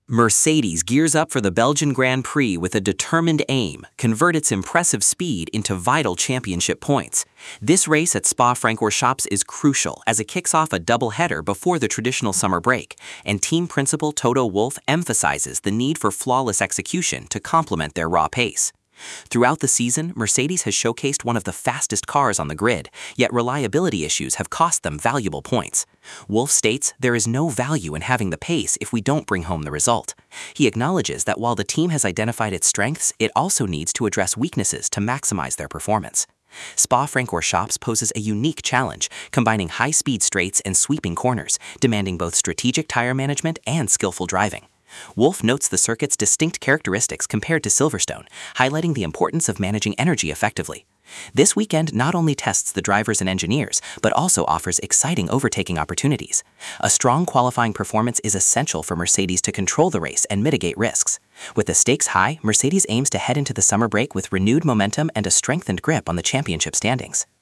Mercedes gears up for the Belgian Grand Prix with a determined aim, convert its impressive speed into vital championship points. This race at Spa-Francorchamps is crucial as it kicks off a double-header before the traditional summer break, and team principal Toto Wolff emphasizes the need for flawless execution to complement their raw pace. Throughout the season, Mercedes has showcased one of the fastest cars on the grid, yet reliability issues have cost them valuable points. Wolff states there is no value in having the pace if we don't bring home the result. He acknowledges that while the team has identified its strengths, it also needs to address weaknesses to maximize their performance. Spa-Francorchamps poses a unique challenge, combining high-speed straights and sweeping corners, demanding both strategic tire management and skillful driving. Wolff notes the circuit's distinct characteristics compared to Silverstone, highlighting the importance of managing energy effectively. This weekend not only tests the drivers and engineers, but also offers exciting overtaking opportunities. A strong qualifying performance is essential for Mercedes to control the race and mitigate risks. With the stakes high, Mercedes aims to head into the summer break with renewed momentum and a strengthened grip on the championship standings.